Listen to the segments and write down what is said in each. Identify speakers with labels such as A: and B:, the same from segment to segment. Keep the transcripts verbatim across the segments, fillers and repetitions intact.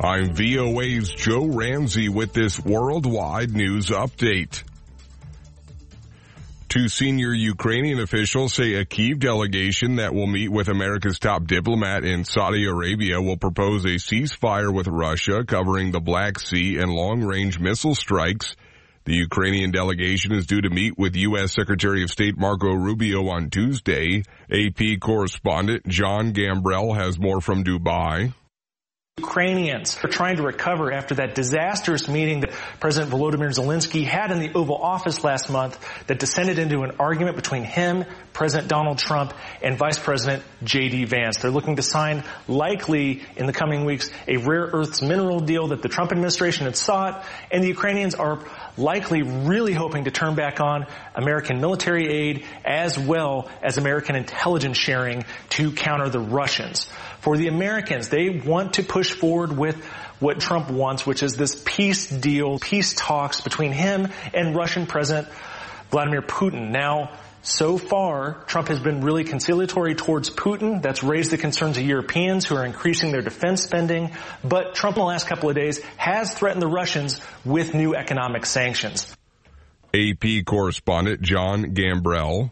A: I'm V O A's Joe Ramsey with this worldwide news update. Two senior Ukrainian officials say a Kyiv delegation that will meet with America's top diplomat in Saudi Arabia will propose a ceasefire with Russia covering the Black Sea and long-range missile strikes. The Ukrainian delegation is due to meet with U S Secretary of State Marco Rubio on Tuesday. A P correspondent John Gambrell has more from Dubai.
B: Ukrainians are trying to recover after that disastrous meeting that President Volodymyr Zelensky had in the Oval Office last month that descended into an argument between him, President Donald Trump, and Vice President J D Vance. They're looking to sign, likely in the coming weeks, a rare earths mineral deal that the Trump administration had sought, and the Ukrainians are likely really hoping to turn back on American military aid as well as American intelligence sharing to counter the Russians. For the Americans, they want to push forward with what Trump wants, which is this peace deal, peace talks between him and Russian President Vladimir Putin. Now, so far, Trump has been really conciliatory towards Putin. That's raised the concerns of Europeans who are increasing their defense spending. But Trump in the last couple of days has threatened the Russians with new economic sanctions.
A: A P correspondent John Gambrell.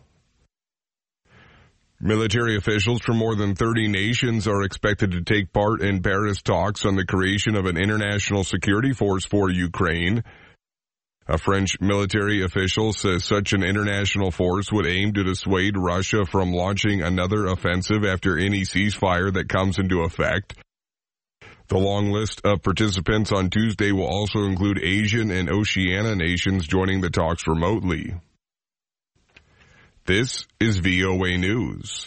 A: Military officials from more than thirty nations are expected to take part in Paris talks on the creation of an international security force for Ukraine. A French military official says such an international force would aim to dissuade Russia from launching another offensive after any ceasefire that comes into effect. The long list of participants on Tuesday will also include Asian and Oceania nations joining the talks remotely. This is V O A News.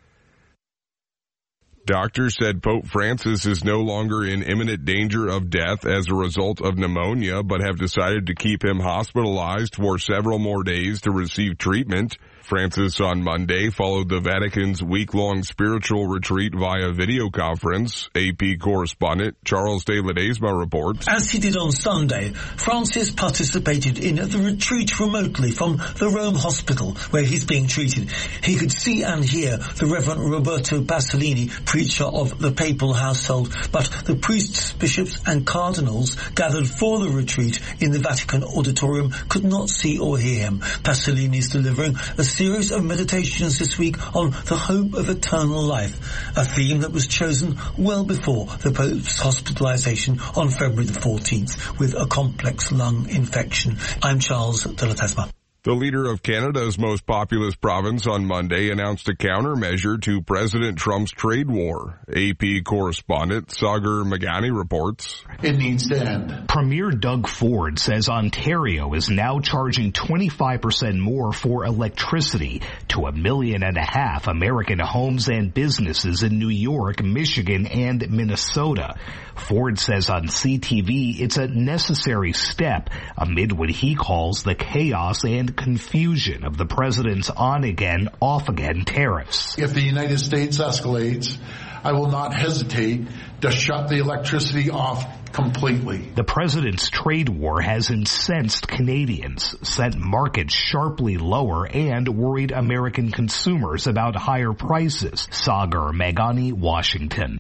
A: Doctors said Pope Francis is no longer in imminent danger of death as a result of pneumonia, but have decided to keep him hospitalized for several more days to receive treatment. Francis on Monday followed the Vatican's week-long spiritual retreat via video conference. A P correspondent Charles de Ledesma reports.
C: As he did on Sunday, Francis participated in the retreat remotely from the Rome hospital where he's being treated. He could see and hear the Reverend Roberto Pasolini, preacher of the papal household, but the priests, bishops and cardinals gathered for the retreat in the Vatican auditorium could not see or hear him. Pasolini is delivering a series of meditations this week on the hope of eternal life, a theme that was chosen well before the Pope's hospitalization on February the fourteenth with a complex lung infection. I'm Charles de Ledesma.
A: The leader of Canada's most populous province on Monday announced a countermeasure to President Trump's trade war. A P correspondent Sagar Meghani reports.
D: It needs to end.
E: Premier Doug Ford says Ontario is now charging twenty-five percent more for electricity to a million and a half American homes and businesses in New York, Michigan, and Minnesota. Ford says on C T V it's a necessary step amid what he calls the chaos and confusion of the president's on-again, off-again tariffs.
D: If the United States escalates, I will not hesitate to shut the electricity off completely.
E: The president's trade war has incensed Canadians, sent markets sharply lower, and worried American consumers about higher prices. Sagar Meghani, Washington.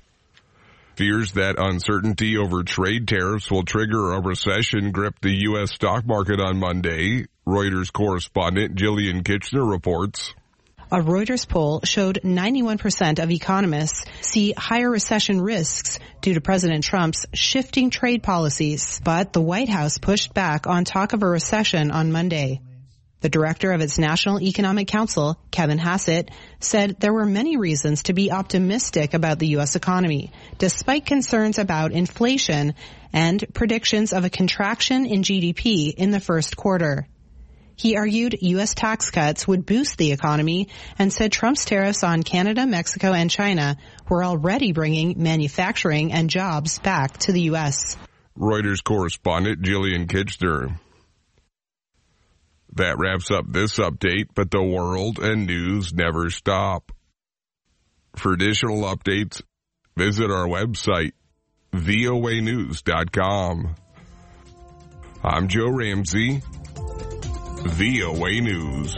A: Fears that uncertainty over trade tariffs will trigger a recession gripped the U S stock market on Monday. Reuters correspondent Jillian Kitchener reports.
F: A Reuters poll showed ninety-one percent of economists see higher recession risks due to President Trump's shifting trade policies. But the White House pushed back on talk of a recession on Monday. The director of its National Economic Council, Kevin Hassett, said there were many reasons to be optimistic about the U S economy, despite concerns about inflation and predictions of a contraction in G D P in the first quarter. He argued U S tax cuts would boost the economy and said Trump's tariffs on Canada, Mexico, and China were already bringing manufacturing and jobs back to the U S.
A: Reuters correspondent Jillian Kitchener. That wraps up this update, but the world and news never stop. For additional updates, visit our website, V O A news dot com. I'm Joe Ramsey, V O A News.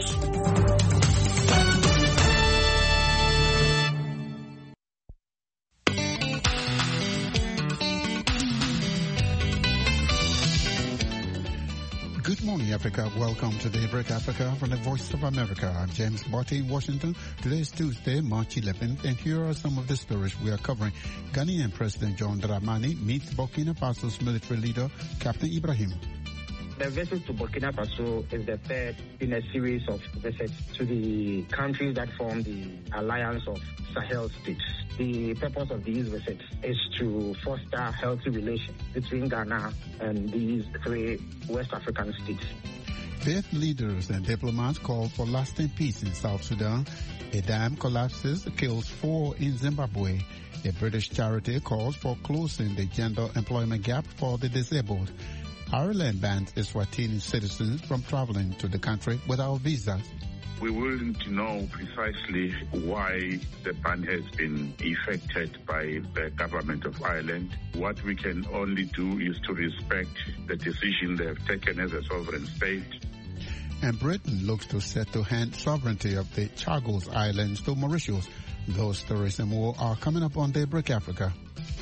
G: Africa. Welcome to Daybreak Africa from the Voice of America. I'm James Botti, Washington. Today is Tuesday, March eleventh, and here are some of the stories we are covering. Ghanaian President John Dramani meets Burkina Faso's military leader, Captain Ibrahim.
H: The visit to Burkina Faso is the third in a series of visits to the countries that form the Alliance of Sahel States. The purpose of these visits is to foster healthy relations between Ghana and these three West African states.
G: Faith leaders and diplomats call for lasting peace in South Sudan. A dam collapses, kills four in Zimbabwe. A British charity calls for closing the gender employment gap for the disabled. Ireland bans Eswatini citizens from traveling to the country without visas.
I: We wouldn't know precisely why the ban has been effected by the government of Ireland. What we can only do is to respect the decision they have taken as a sovereign state.
G: And Britain looks to set to hand sovereignty of the Chagos Islands to Mauritius. Those stories and more are coming up on Daybreak Africa.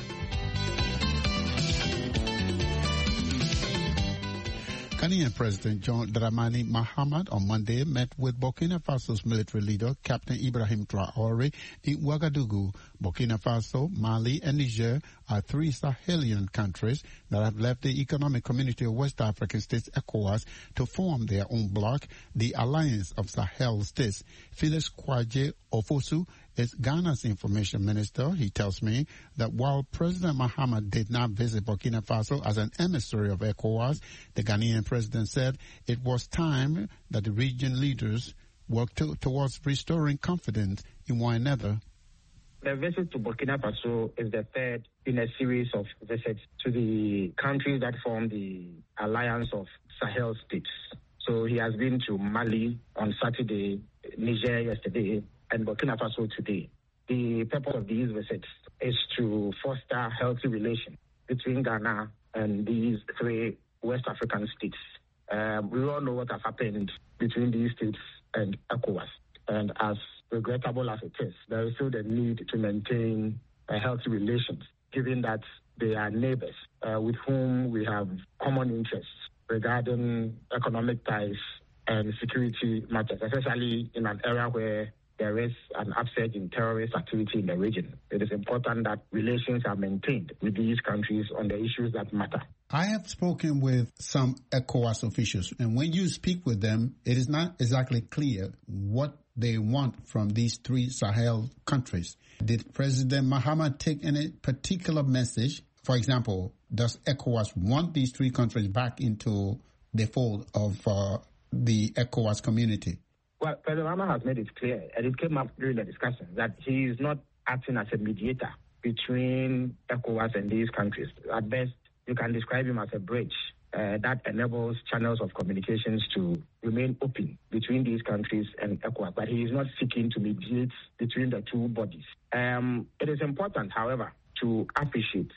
G: Ghanaian President John Dramani Mahama on Monday met with Burkina Faso's military leader, Captain Ibrahim Traoré, in Ouagadougou. Burkina Faso, Mali, and Niger are three Sahelian countries that have left the Economic Community of West African States, ECOWAS, to form their own bloc, the Alliance of Sahel States. Felix Kwaje Ofosu is Ghana's information minister. He tells me that while President Mahama did not visit Burkina Faso as an emissary of ECOWAS, the Ghanaian president said it was time that the region leaders worked to, towards restoring confidence in one another.
H: The visit to Burkina Faso is the third in a series of visits to the countries that form the Alliance of Sahel States. So he has been to Mali on Saturday, Niger yesterday, and Burkina Faso today. The purpose of these visits is to foster healthy relations between Ghana and these three West African states. Um, we all know what has happened between these states and ECOWAS. And as regrettable as it is, there is still the need to maintain uh, healthy relations, given that they are neighbors uh, with whom we have common interests regarding economic ties and security matters, especially in an era where there is an upsurge in terrorist activity in the region. It is important that relations are maintained with these countries on the issues that matter.
G: I have spoken with some ECOWAS officials, and when you speak with them, it is not exactly clear what they want from these three Sahel countries. Did President Mahama take any particular message? For example, does ECOWAS want these three countries back into the fold of uh, the ECOWAS community?
H: Well, President Mahama has made it clear, and it came up during the discussion, that he is not acting as a mediator between ECOWAS and these countries. At best, you can describe him as a bridge uh, that enables channels of communications to remain open between these countries and ECOWAS, but he is not seeking to mediate between the two bodies. Um, it is important, however, to appreciate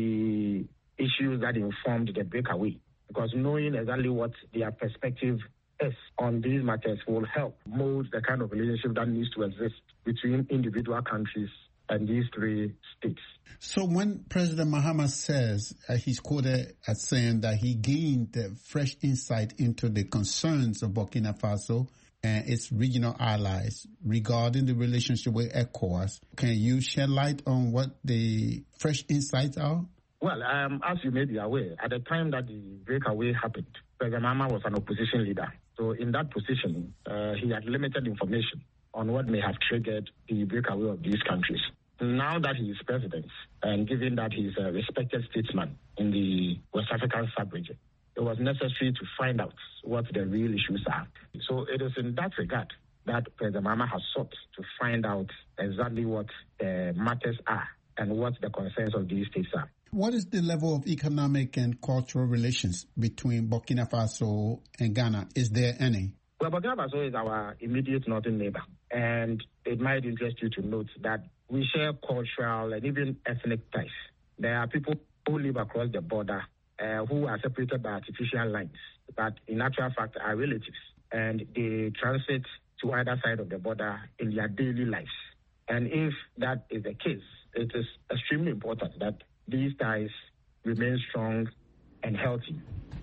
H: the issues that informed the breakaway, because knowing exactly what their perspective is on these matters will help mold the kind of relationship that needs to exist between individual countries and these three states.
G: So when President Mahama says, uh, he's quoted as saying that he gained uh, fresh insight into the concerns of Burkina Faso and its regional allies regarding the relationship with ECOWAS, can you shed light on what the fresh insights are?
H: Well, um, as you may be aware, at the time that the breakaway happened, President Mahama was an opposition leader. So in that position, uh, he had limited information on what may have triggered the breakaway of these countries. Now that he is president, and given that he is a respected statesman in the West African sub-region, it was necessary to find out what the real issues are. So it is in that regard that President Mahama has sought to find out exactly what uh, matters are and what the concerns of these states are.
G: What is the level of economic and cultural relations between Burkina Faso and Ghana? Is there any?
H: Well, Burkina Faso is our immediate northern neighbor, and it might interest you to note that we share cultural and even ethnic ties. There are people who live across the border uh, who are separated by artificial lines, but in actual fact are relatives, and they transit to either side of the border in their daily lives. And if that is the case, it is extremely important that these ties remain strong and healthy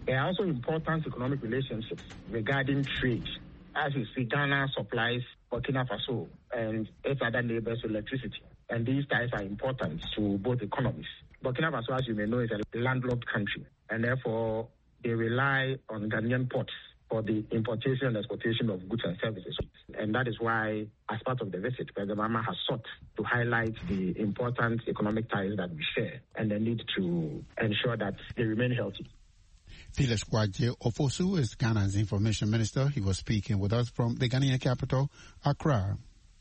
H: There are also important economic relationships regarding trade. As you see, Ghana supplies Burkina Faso and its other neighbors electricity. And these ties are important to both economies. Burkina Faso, as you may know, is a landlocked country, and therefore they rely on Ghanaian ports for the importation and exportation of goods and services. And that is why, as part of the visit, President Mahama has sought to highlight the important economic ties that we share and the need to ensure that they remain healthy.
G: Felix Kwadwo Ofosu is Ghana's information minister. He was speaking with us from the Ghanaian capital, Accra.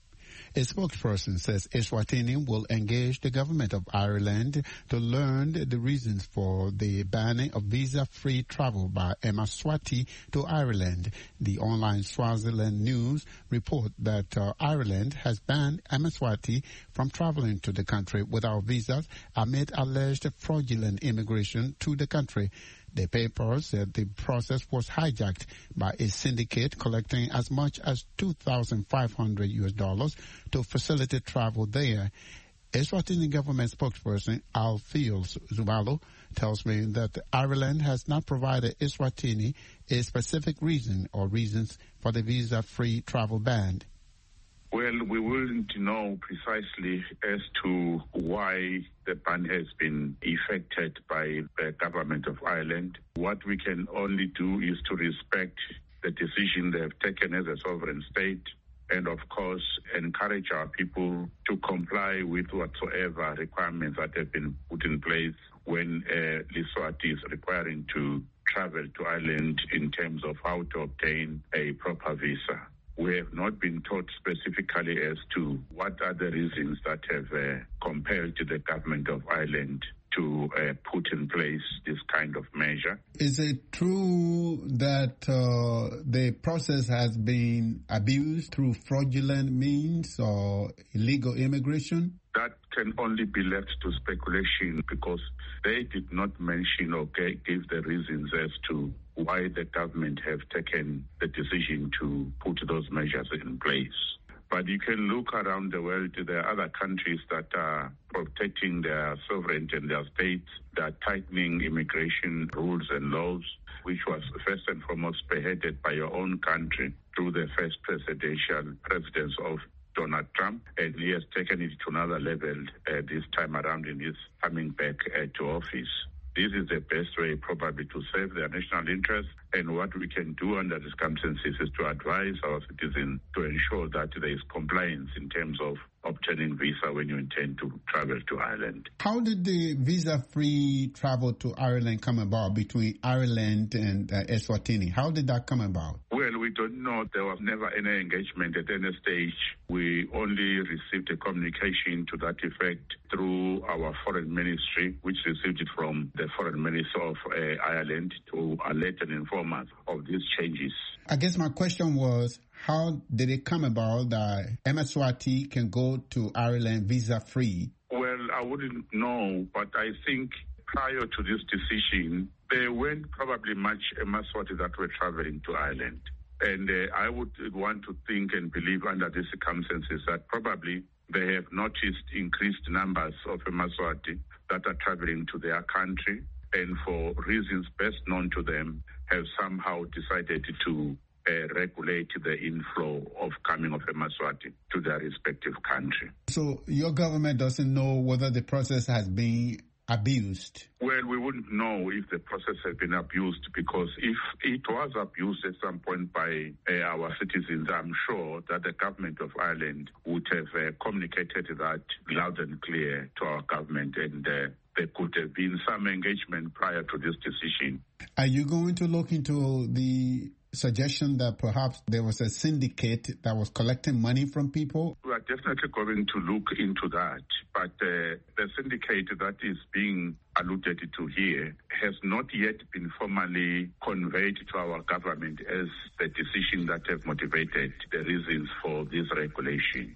G: A spokesperson says Eswatini will engage the government of Ireland to learn the reasons for the banning of visa-free travel by Eswatini to Ireland. The online Swaziland News report that uh, Ireland has banned Eswatini from traveling to the country without visas amid alleged fraudulent immigration to the country. The paper said the process was hijacked by a syndicate collecting as much as two thousand five hundred U S dollars to facilitate travel there. Eswatini government spokesperson Alpheus Zumalo tells me that Ireland has not provided Eswatini a specific reason or reasons for the visa-free travel ban.
I: Well, we wouldn't know precisely as to why the ban has been effected by the government of Ireland. What we can only do is to respect the decision they have taken as a sovereign state and, of course, encourage our people to comply with whatsoever requirements that have been put in place when uh, Lesotho is requiring to travel to Ireland in terms of how to obtain a proper visa. We have not been taught specifically as to what are the reasons that have uh, compelled the government of Ireland to uh, put in place this kind of measure.
G: Is it true that uh, the process has been abused through fraudulent means or illegal immigration?
I: That can only be left to speculation because they did not mention or give the reasons as to why the government have taken the decision to put those measures in place. But you can look around the world. There are other countries that are protecting their sovereignty and their states, that are tightening immigration rules and laws, which was first and foremost spearheaded by your own country through the first presidential presidence of Donald Trump, and he has taken it to another level uh, this time around in his coming back uh, to office. This is the best way probably to save their national interest, and what we can do under the circumstances is to advise our citizens to ensure that there is compliance in terms of obtaining visa when you intend to travel to Ireland.
G: How did the visa-free travel to Ireland come about between Ireland and uh, Eswatini? How did that come about?
I: Well, we don't know. There was never any engagement at any stage. We only received a communication to that effect through our foreign ministry, which received it from the foreign minister of uh, Ireland to alert and inform us of these changes.
G: I guess my question was, how did it come about that Eswatini can go to Ireland visa-free?
I: Well, I wouldn't know, but I think prior to this decision, there weren't probably much Eswatini that were traveling to Ireland. And uh, I would want to think and believe under these circumstances that probably they have noticed increased numbers of Eswatini that are traveling to their country, and for reasons best known to them, have somehow decided to uh, regulate the inflow of coming of Eswatini to their respective country.
G: So your government doesn't know whether the process has been abused?
I: Well, we wouldn't know if the process has been abused, because if it was abused at some point by uh, our citizens, I'm sure that the government of Ireland would have uh, communicated that loud and clear to our government, and uh, there could have been some engagement prior to this decision.
G: Are you going to look into the suggestion that perhaps there was a syndicate that was collecting money from people?
I: We are definitely going to look into that, but uh, the syndicate that is being alluded to here has not yet been formally conveyed to our government as the decision that have motivated the reasons for this regulation.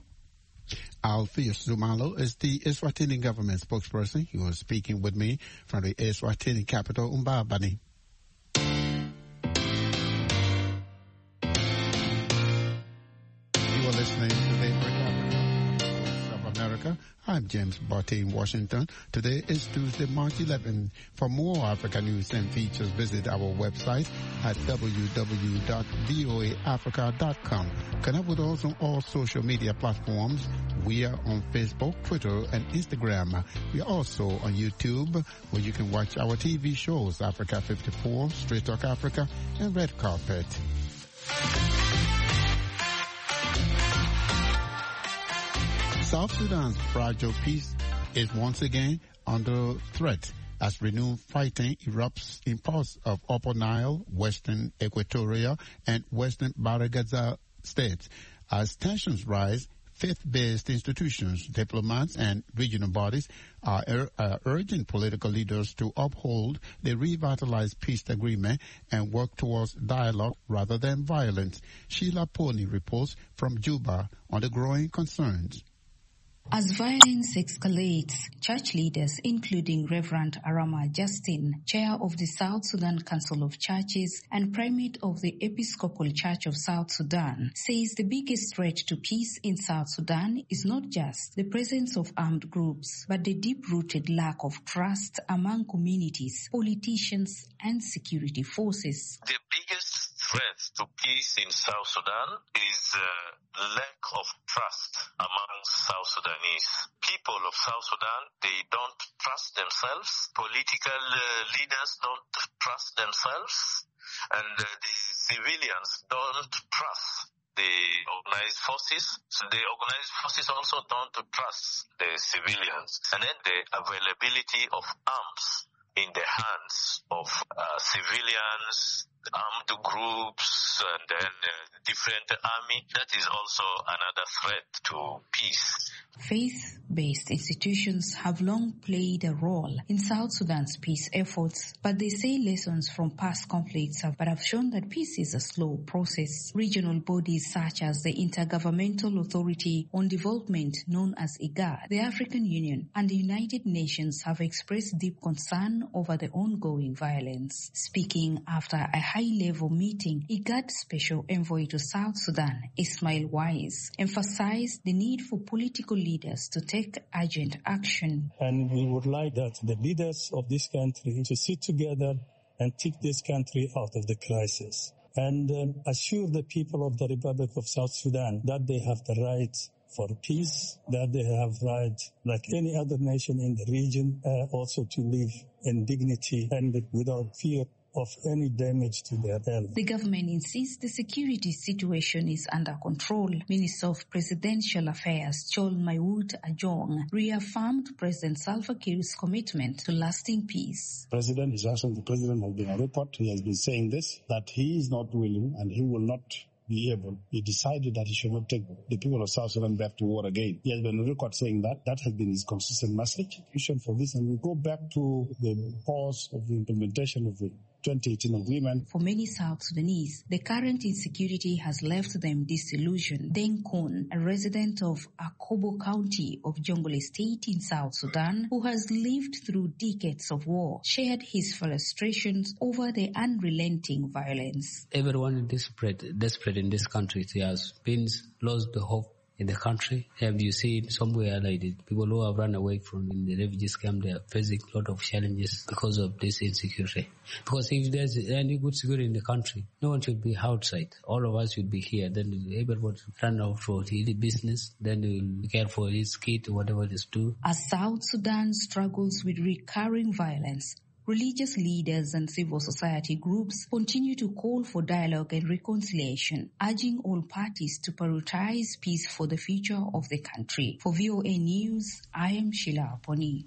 G: Alpheus Zumalo is the Eswatini government spokesperson. He was speaking with me from the Eswatini capital, Mbabane. You are listening to the Voice of America. America. I'm James Barty in Washington. Today is Tuesday, March eleventh. For more Africa news and features, visit our website at w w w dot v o a africa dot com. Connect with us on all social media platforms. We are on Facebook, Twitter, and Instagram. We are also on YouTube, where you can watch our T V shows, Africa fifty-four, Straight Talk Africa, and Red Carpet. South Sudan's fragile peace is once again under threat as renewed fighting erupts in parts of Upper Nile, Western Equatoria, and Western Baragaza states. As tensions rise, faith-based institutions, diplomats, and regional bodies are ur- uh, urging political leaders to uphold the revitalized peace agreement and work towards dialogue rather than violence. Sheila Pony reports from Juba on the growing concerns.
J: As violence escalates, church leaders, including Reverend Arama Justin, chair of the South Sudan Council of Churches and primate of the Episcopal Church of South Sudan, says the biggest threat to peace in South Sudan is not just the presence of armed groups, but the deep-rooted lack of trust among communities, politicians, and security forces.
K: The biggest threat to peace in South Sudan is uh, lack of trust among South Sudanese. People of South Sudan, they don't trust themselves. Political uh, leaders don't trust themselves. And uh, the civilians don't trust the organized forces. So the organized forces also don't trust the civilians. And then the availability of arms in the hands of uh, civilians, armed groups, and then uh, different army. That is also another threat to peace.
J: Faith-based institutions have long played a role in South Sudan's peace efforts, but they say lessons from past conflicts have, but have shown that peace is a slow process. Regional bodies such as the Intergovernmental Authority on Development, known as IGAD, the African Union, and the United Nations have expressed deep concern over the ongoing violence. Speaking after a high-level meeting, IGAD Special Envoy to South Sudan, Ismail Wise, emphasized the need for political leaders to take urgent action.
L: And we would like that the leaders of this country to sit together and take this country out of the crisis and um, assure the people of the Republic of South Sudan that they have the right for peace, that they have right, like any other nation in the region, uh, also to live in dignity and without fear of any damage to their health.
J: The government insists the security situation is under control. Minister of Presidential Affairs, Chol Maiwut Ajong, reaffirmed President Salva Kiir's commitment to lasting peace.
M: The President is asking the President of the report. He has been saying this, that he is not willing and he will not be able. He decided that he should not take the people of South Sudan back to war again. He has been on record saying that. That has been his consistent message. For this, and we go back to the pause of the implementation of the twenty eighteen agreement.
J: For many South Sudanese, the current insecurity has left them disillusioned. Deng Kun, a resident of Akobo County of Jonglei State in South Sudan, who has lived through decades of war, shared his frustrations over the unrelenting violence.
N: Everyone is desperate, desperate in this country. He has been lost the hope in the country. Have you seen somewhere like the people who have run away from in the refugees camp, they are facing a lot of challenges because of this insecurity. Because if there's any good security in the country, no one should be outside. All of us should be here. Then everyone should run out for his business. Then we'll care for his kid, whatever it is do.
J: As South Sudan struggles with recurring violence, religious leaders and civil society groups continue to call for dialogue and reconciliation, urging all parties to prioritize peace for the future of the country. For V O A News, I am Sheila Pony.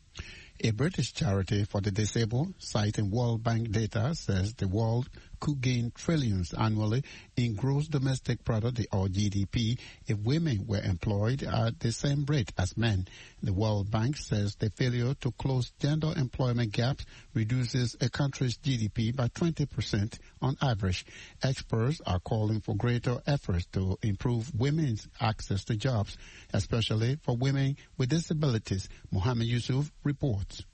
G: A British charity for the disabled, citing World Bank data, says the world could gain trillions annually in gross domestic product, or G D P, if women were employed at the same rate as men. The World Bank says the failure to close gender employment gaps reduces a country's G D P by twenty percent on average. Experts are calling for greater efforts to improve women's access to jobs, especially for women with disabilities. Mohammed Yusuf reports.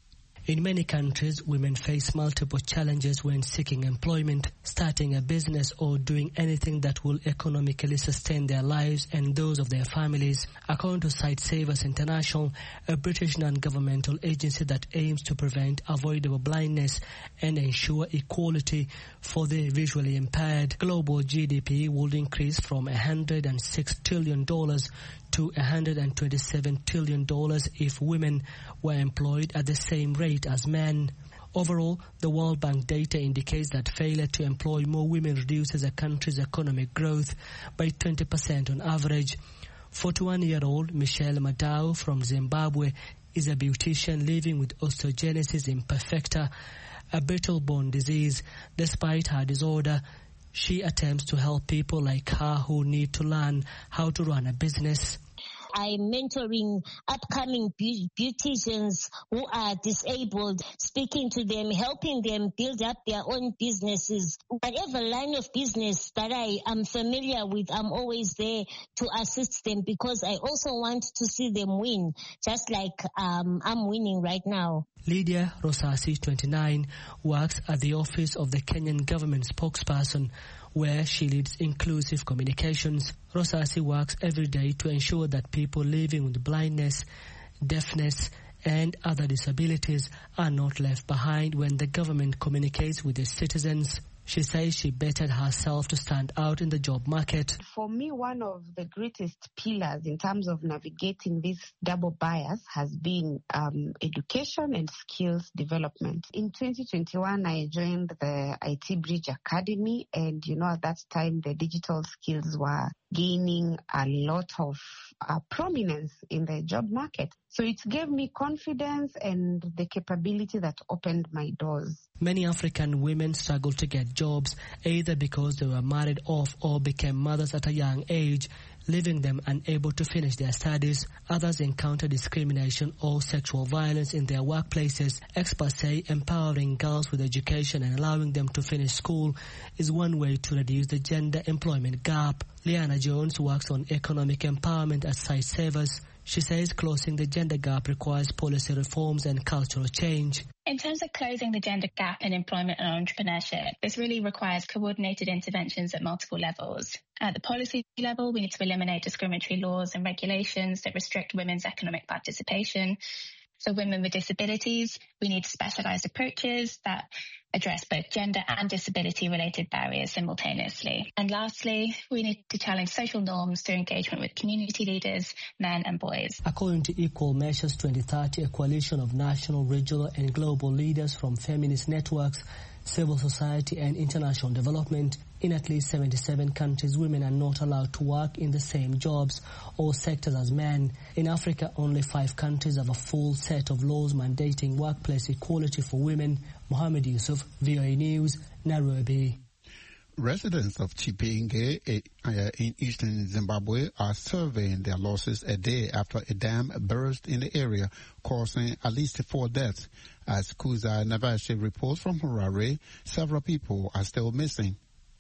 O: In many countries, women face multiple challenges when seeking employment, starting a business or doing anything that will economically sustain their lives and those of their families. According to Sight Savers International, a British non-governmental agency that aims to prevent avoidable blindness and ensure equality for the visually impaired, global G D P would increase from one hundred six trillion dollars to one hundred twenty-seven trillion dollars if women were employed at the same rate as men. Overall, the World Bank data indicates that failure to employ more women reduces a country's economic growth by twenty percent on average. forty-one-year-old Michelle Madao from Zimbabwe is a beautician living with osteogenesis imperfecta, a brittle bone disease. Despite her disorder, she attempts to help people like her who need to learn how to run a business.
P: I'm mentoring upcoming be- beauticians who are disabled, speaking to them, helping them build up their own businesses. Whatever line of business that I am familiar with, I'm always there to assist them because I also want to see them win, just like um, I'm winning right now.
O: Lydia Rosasi, twenty-nine, works at the office of the Kenyan government spokesperson, where she leads inclusive communications. Rosasi works every day to ensure that people living with blindness, deafness, and other disabilities are not left behind when the government communicates with its citizens. She says she bettered herself to stand out in the job market.
Q: For me, one of the greatest pillars in terms of navigating this double bias has been um, education and skills development. In twenty twenty-one, I joined the I T Bridge Academy, and you know, at that time, the digital skills were gaining a lot of uh, prominence in the job market. So it gave me confidence and the capability that opened my doors.
O: Many African women struggle to get jobs, either because they were married off or became mothers at a young age, leaving them unable to finish their studies. Others encounter discrimination or sexual violence in their workplaces. Experts say empowering girls with education and allowing them to finish school is one way to reduce the gender employment gap. Liana Jones works on economic empowerment at Sight Savers. She says closing the gender gap requires policy reforms and cultural change.
R: In terms of closing the gender gap in employment and entrepreneurship, this really requires coordinated interventions at multiple levels. At the policy level, we need to eliminate discriminatory laws and regulations that restrict women's economic participation. For women with disabilities, we need specialised approaches that address both gender and disability-related barriers simultaneously. And lastly, we need to challenge social norms through engagement with community leaders, men and boys.
O: According to Equal Measures twenty thirty, a coalition of national, regional and global leaders from feminist networks, civil society and international development, in at least seventy-seven countries, women are not allowed to work in the same jobs or sectors as men. In Africa, only five countries have a full set of laws mandating workplace equality for women. Mohammed Yusuf, V O A News, Nairobi.
G: Residents of Chipinge uh, in eastern Zimbabwe are surveying their losses a day after a dam burst in the area, causing at least four deaths. As Kuza Navashe reports from Harare, several people are still missing.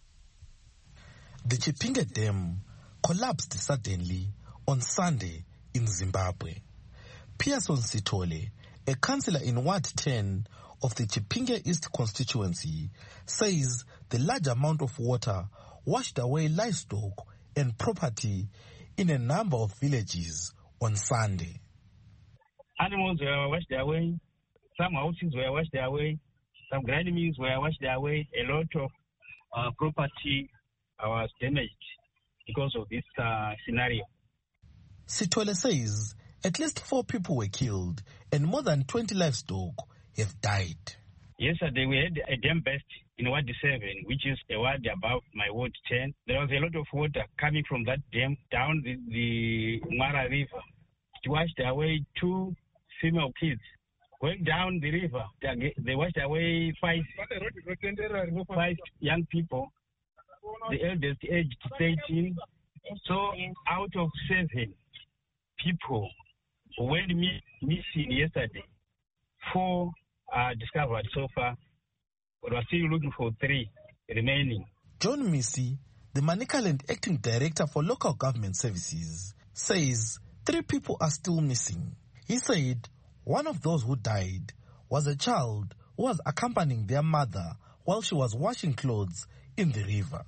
S: The Chipinge Dam collapsed suddenly on Sunday in Zimbabwe. Pearson Sitole, a councillor in Ward ten of the Chipinge East constituency, says the large amount of water washed away livestock and property in a number of villages on Sunday.
T: Animals were washed away, some houses were washed away, some grind mills were washed away, a lot of uh, property was damaged because of this uh, scenario.
S: Sitole says at least four people were killed and more than twenty livestock have died.
T: Yesterday we had a dam burst in Ward seven, which is a ward above my Ward ten. There was a lot of water coming from that dam down the, the Mara River. It washed away two female kids. Going down the river, they washed away five, five young people. The eldest aged thirteen. So out of seven people who went missing yesterday, four are discovered so far, but we're still looking for three remaining.
S: John Missy, the Manicaland Acting Director for Local Government Services, says three people are still missing. He said one of those who died was a child who was accompanying their mother while she was washing clothes in the river.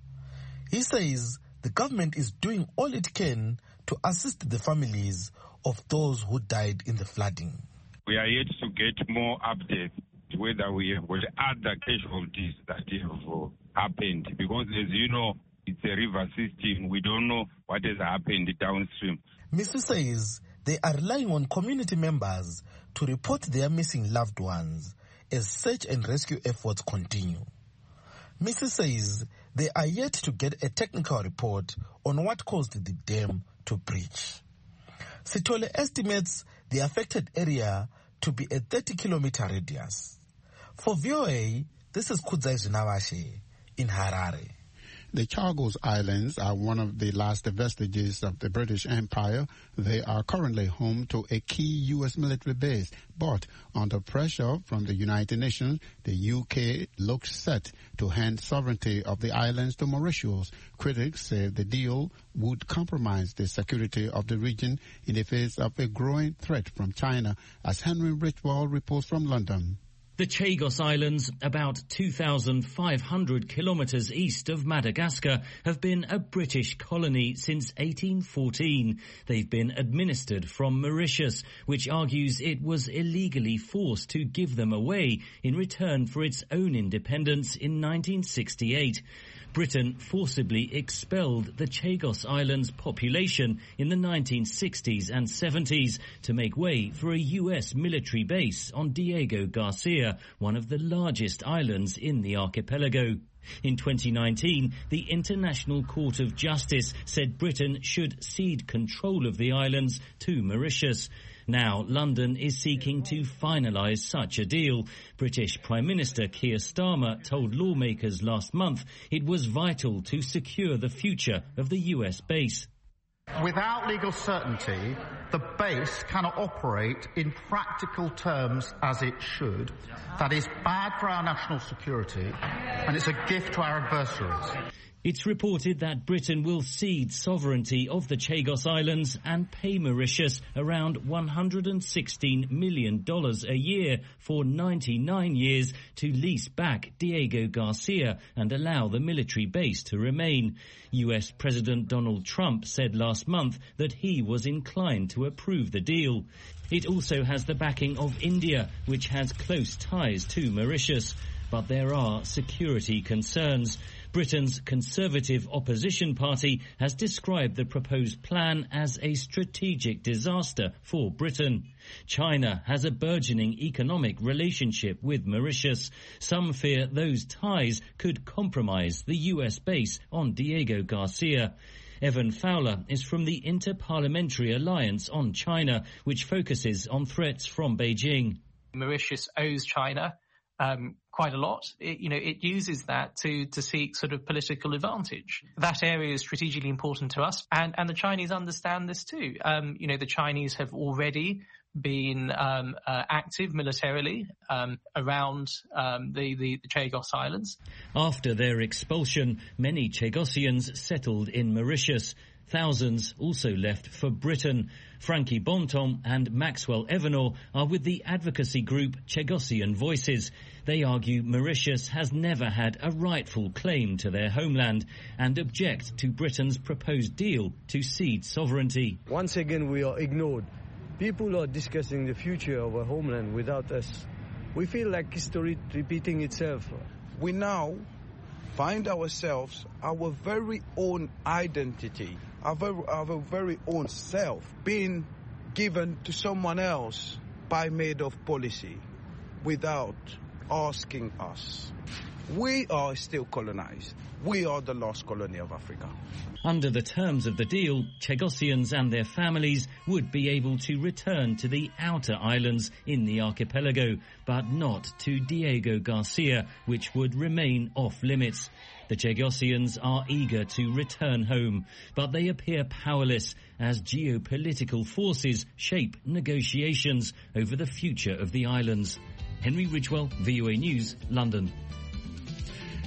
S: He says the government is doing all it can to assist the families of those who died in the flooding.
I: We are yet to get more updates whether we have got other casualties that have happened, because as you know, it's a river system. We don't know what has happened downstream.
S: Mister says they are relying on community members to report their missing loved ones as search and rescue efforts continue. Mister says they are yet to get a technical report on what caused the dam to breach. Sithole estimates the affected area to be a thirty kilometer radius. For V O A, this is Kudzai Zinawashe in Harare.
G: The Chagos Islands are one of the last vestiges of the British Empire. They are currently home to a key U S military base, but under pressure from the United Nations, the U K looks set to hand sovereignty of the islands to Mauritius. Critics say the deal would compromise the security of the region in the face of a growing threat from China, as Henry Richwell reports from London.
U: The Chagos Islands, about two thousand five hundred kilometres east of Madagascar, have been a British colony since eighteen fourteen. They've been administered from Mauritius, which argues it was illegally forced to give them away in return for its own independence in nineteen sixty-eight. Britain forcibly expelled the Chagos Islands population in the nineteen sixties and seventies to make way for a U S military base on Diego Garcia, one of the largest islands in the archipelago. In twenty nineteen, the International Court of Justice said Britain should cede control of the islands to Mauritius. Now, London is seeking to finalise such a deal. British Prime Minister Keir Starmer told lawmakers last month it was vital to secure the future of the U S base.
V: Without legal certainty, the base cannot operate in practical terms as it should. That is bad for our national security, and it's a gift to our adversaries.
U: It's reported that Britain will cede sovereignty of the Chagos Islands and pay Mauritius around one hundred sixteen million dollars a year for ninety-nine years to lease back Diego Garcia and allow the military base to remain. U S President Donald Trump said last month that he was inclined to approve the deal. It also has the backing of India, which has close ties to Mauritius. But there are security concerns. Britain's Conservative Opposition Party has described the proposed plan as a strategic disaster for Britain. China has a burgeoning economic relationship with Mauritius. Some fear those ties could compromise the U S base on Diego Garcia. Evan Fowler is from the Inter-Parliamentary Alliance on China, which focuses on threats from Beijing.
W: Mauritius owes China Um, quite a lot. It, you know, it uses that to, to seek sort of political advantage. That area is strategically important to us, and, and the Chinese understand this too. Um, you know, the Chinese have already been um, uh, active militarily um, around um, the, the, the Chagos Islands.
U: After their expulsion, many Chagosians settled in Mauritius. Thousands also left for Britain. Frankie Bontom and Maxwell Evanor are with the advocacy group Chagosian Voices. They argue Mauritius has never had a rightful claim to their homeland and object to Britain's proposed deal to cede sovereignty.
X: Once again, we are ignored. People are discussing the future of our homeland without us. We feel like history repeating itself.
Y: We now find ourselves our very own identity, our very, our very own self being given to someone else by made of policy without asking us. We are still colonized. We are the last colony of Africa.
U: Under the terms of the deal, Chagosians and their families would be able to return to the outer islands in the archipelago, but not to Diego Garcia, which would remain off limits. The Chagosians are eager to return home, but they appear powerless as geopolitical forces shape negotiations over the future of the islands. Henry Ridgewell, V O A News, London.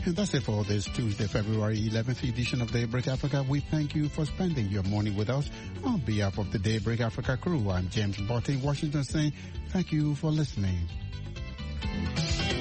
G: And that's it for this Tuesday, February eleventh edition of Daybreak Africa. We thank you for spending your morning with us. On behalf of the Daybreak Africa crew, I'm James Botte in Washington saying thank you for listening.